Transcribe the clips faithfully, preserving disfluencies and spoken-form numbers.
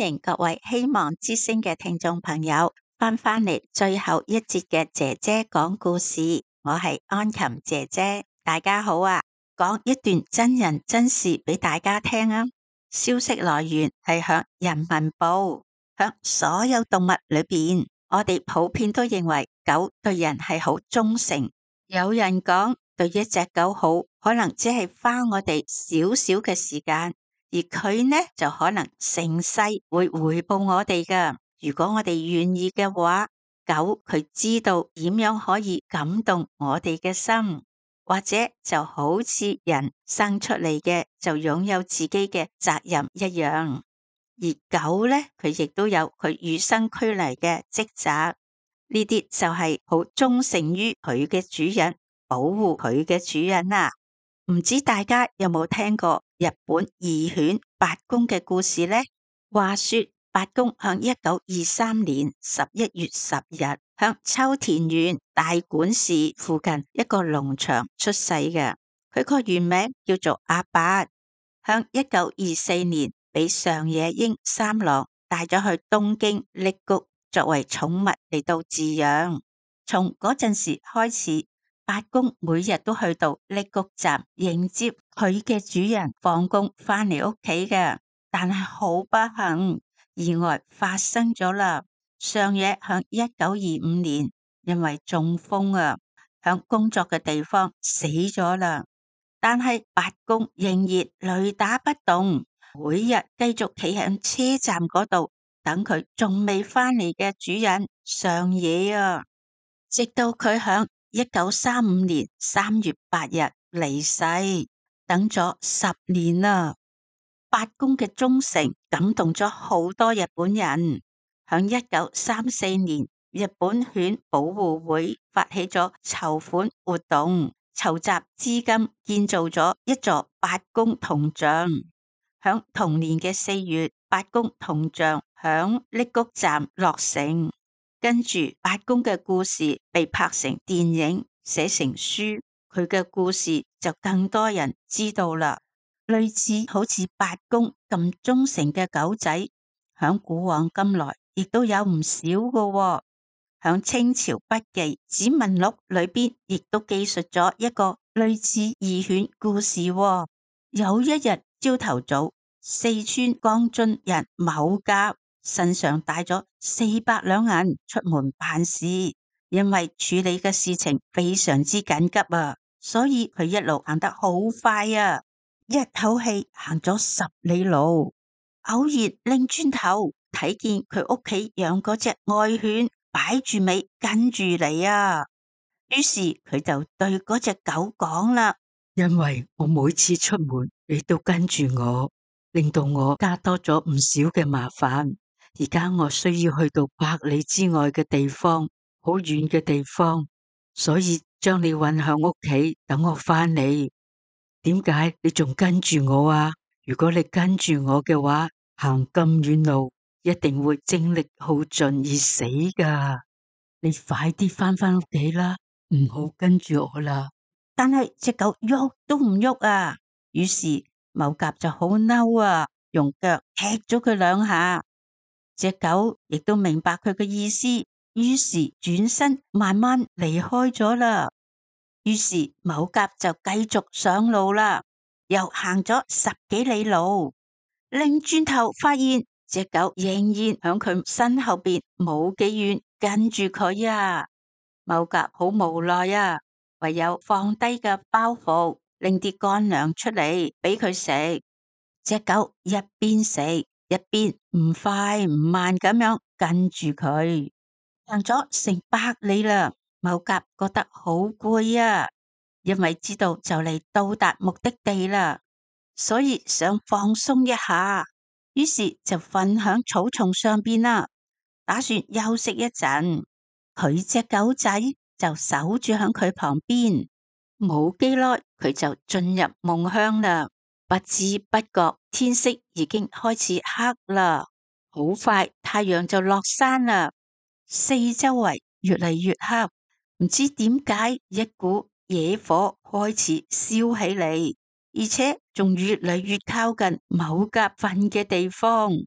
迎各位希望之聲嘅聽眾朋友翻返嚟最後一節嘅姐姐講故事，我係安琴姐姐，大家好啊！講一段真人真事俾大家聽啊！消息來源係響人民報，響所有動物裏邊，我哋普遍都認為狗對人係好忠誠。有人講對一隻狗好，可能只係花我哋少少嘅時間。而佢呢就可能成世會回報我哋㗎。如果我哋願意嘅話，狗佢知道點樣可以感動我哋嘅心，或者就好似人生出嚟嘅就擁有自己嘅責任一樣。而狗呢，佢亦都有佢與生俱嚟嘅職責，呢啲就係好忠誠於佢嘅主人，保護佢嘅主人啊。唔知大家有冇聽過日本義犬八公嘅故事呢？話說八公向一九二三年十一月十日向秋田縣大館市附近一個農場出世嘅，佢個原名叫做阿八。向一九二四年俾上野英三郎帶咗去東京櫪谷作為寵物嚟到飼養。從嗰陣時開始，八公每日都去到櫪谷站迎接佢嘅主人放工返嚟屋企嘅，但係好不幸，意外發生咗啦。上野響一九二五年因為中風啊，響工作嘅地方死咗啦。但係八公仍然雷打不動，每日繼續企喺車站嗰度等佢仲未返嚟嘅主人上野啊，直到佢響一九三五年三月八日離世，等咗十年啦。八公嘅忠誠感動咗好多日本人。響一九三四年，日本犬保護會發起咗籌款活動，籌集資金建造咗一座八公銅像。響同年嘅四月，八公銅像響櫪谷站落成。跟住八公嘅故事被拍成電影，寫成書，佢嘅故事就更多人知道啦。類似好似八公咁忠誠嘅狗仔，響古往今來亦都有唔少噶喎。響清朝筆記《指紋錄》裏邊，亦都記述咗一個類似義犬故事喎。有一日朝頭早，四川江津人某甲身上帶咗四百兩銀出門辦事，因為處理嘅事情非常之緊急啊，所以佢一路行得好快啊，一口氣行咗十里路，偶然擰轉頭睇見佢屋企養嗰隻愛犬擺住尾跟住嚟啊，於是佢就對嗰隻狗講啦：因為我每次出門你都跟住我，令到我加多咗唔少嘅麻煩。而家我需要去到百里之外嘅地方，好遠嘅地方，所以將你運向屋企，等我返嚟。點解你仲跟住我啊？如果你跟住我嘅話，行咁遠路，一定會精力耗盡而死噶。你快啲返返屋企啦，唔好跟住我啦。但係隻狗喐都唔喐啊，於是某甲就好嬲啊，用腳踢咗佢兩下。隻狗亦都明白佢嘅意思，於是轉身慢慢離開咗啦。於是某甲就繼續上路啦，又行咗十幾里路，擰轉頭發現隻狗仍然響佢身後邊冇幾遠跟住佢啊。某甲好無奈啊，唯有放低嘅包袱，拎啲乾糧出嚟俾佢食。隻狗一邊食一邊唔快唔慢咁樣跟住佢，行咗成百里啦。某甲覺得好攰啊，因為知道就嚟到達目的地啦，所以想放鬆一下，於是就瞓響草叢上邊啦，打算休息一陣。佢隻狗仔就守住響佢旁邊，冇幾耐佢就進入夢鄉啦。不知不覺天色已經開始黑啦，好快太陽就落山啦，四周圍越嚟越黑，唔知點解一股野火開始燒起嚟，而且仲越嚟越靠近某甲瞓嘅地方。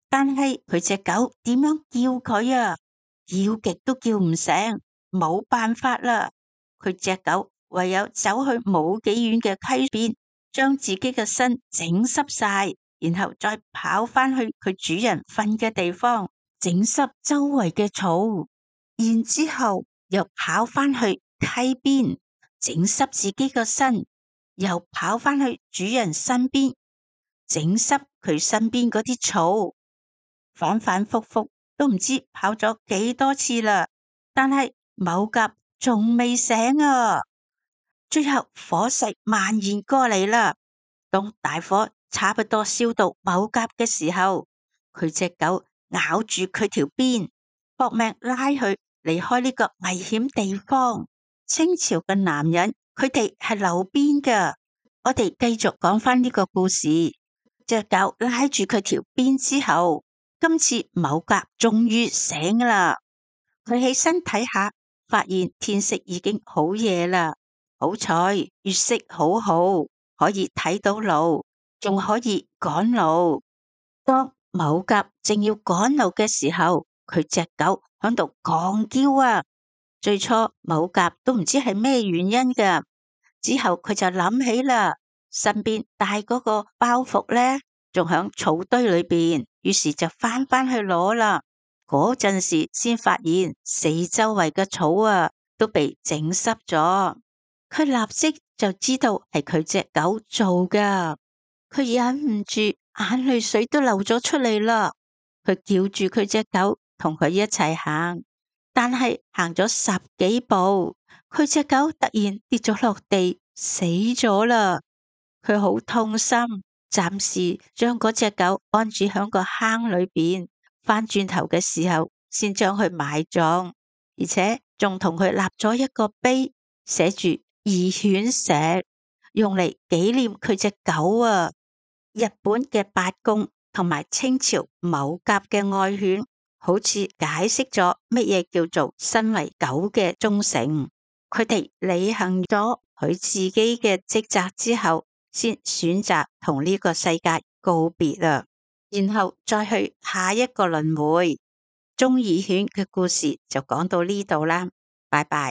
但係佢隻狗點樣叫佢啊？叫極都叫唔醒，冇辦法啦。佢隻狗唯有走去冇幾遠嘅溪邊，將自己嘅身整濕晒，然後再跑翻去佢主人瞓嘅地方，整濕周圍嘅草，然之後又跑翻去溪邊，整濕自己個身，又跑翻去主人身邊，整濕佢身邊嗰啲草，反反复复都唔知跑咗幾多次啦。但係某甲仲未醒啊！最後火勢蔓延過嚟啦。當大火差不多燒到某甲嘅時候，佢隻狗咬住佢條鞭，搏命拉佢離開呢個危險地方。清朝嘅男人，佢哋係留鞭㗎。我哋繼續講翻呢個故事。隻狗拉住佢條鞭之後，今次某甲終於醒啦。佢起身睇下，發現天色已經好夜啦。好彩月色好好，可以睇到路，仲可以趕路。當某甲正要趕路嘅時候，佢隻狗響度狂叫啊！最初某甲都唔知係咩原因㗎，之後佢就諗起啦，身邊帶嗰個包袱咧，仲響草堆裏邊，於是就翻返去攞啦。嗰陣時先發現四周圍嘅草啊都被整濕咗，佢立即就知道係佢隻狗做㗎，佢忍唔住眼淚水都流咗出嚟啦。佢叫住佢隻狗同佢一齊行。但係行咗十幾步，佢隻狗突然跌咗落地，死咗啦。佢好痛心，暫時將嗰隻狗安置響個坑裏邊，翻轉頭嘅時候先將佢埋葬，而且仲同佢立咗一個碑，寫住義犬石，用嚟紀念佢隻狗啊。日本嘅八公同埋清朝某甲嘅愛犬，好似解釋咗乜嘢叫做身為狗嘅忠誠。佢哋履行咗佢自己嘅職責之後，先選擇同呢個世界告別啊，然後再去下一個輪迴。忠義犬嘅故事就講到呢度啦，拜拜。